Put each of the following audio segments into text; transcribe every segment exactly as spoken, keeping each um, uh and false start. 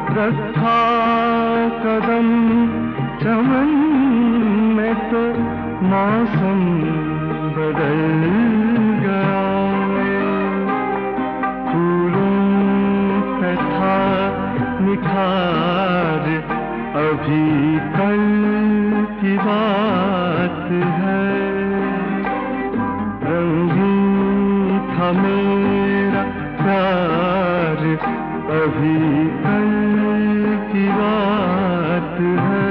रखा कदम चमन में तो मौसम बदल गया। फूलों पे था निखार, अभी कल की बात है। रंगीन था मेरा प्यार, अभी कल की बात है।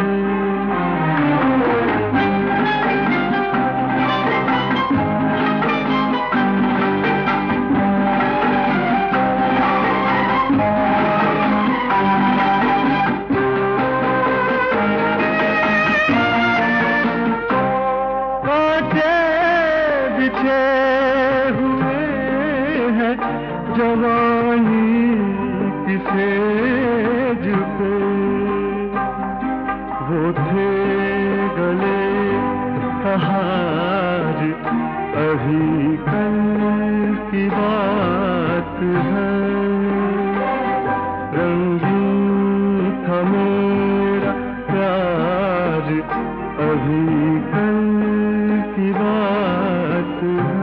कांटे बिछे हुए हैं जवानी की सेज पे, वो थे गले का हार, अभी कल की बात है। रंगीन था मेरा प्यार, अभी कल की बात है।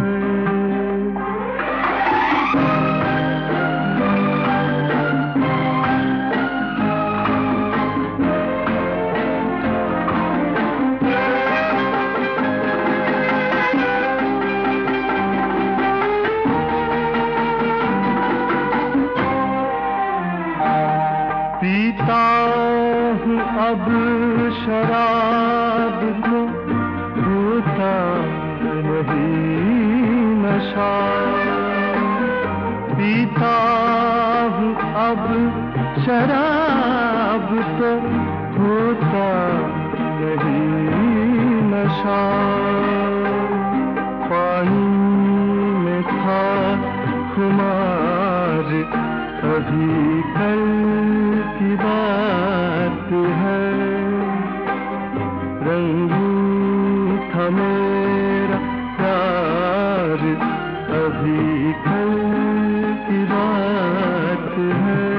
पीता हूँ अब शराब को, होता नहीं नशा। पीता हूँ अब शराब तो होता नहीं नशा। पानी में था खुमार, अभी कल की बात है। रंगीन था मेरा प्यार, अभी कल की बात है।